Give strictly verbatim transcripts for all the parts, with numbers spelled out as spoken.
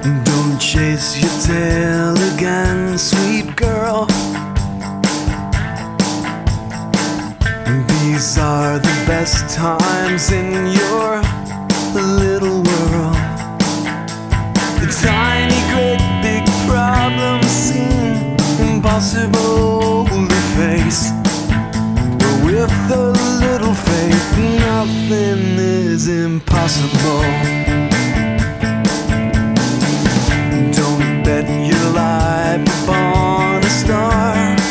Don't chase your tail again, sweet girl. These are the best times in your little world. The tiny, great, big problems seem impossible to face, but with a little faith, nothing is impossible. Don't bet your life upon a star.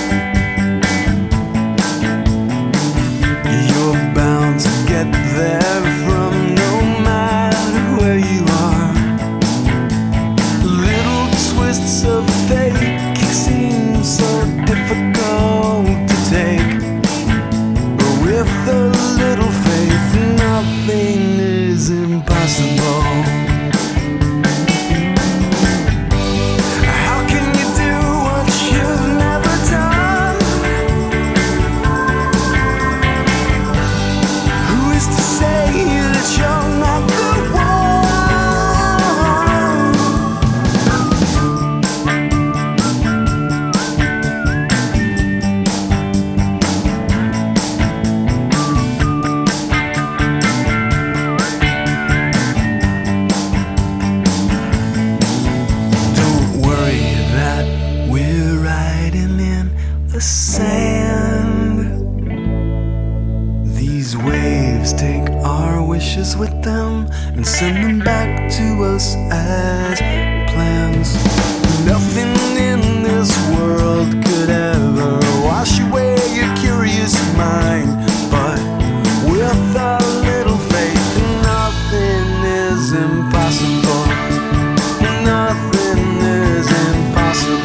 You're bound to get there from no matter where you are. Little twists of fate seem so difficult to take, but with a little faith, nothing is impossible. The sand. These waves take our wishes with them and send them back to us as plans. Nothing in this world could ever wash away your curious mind, but with a little faith, nothing is impossible. Nothing is impossible.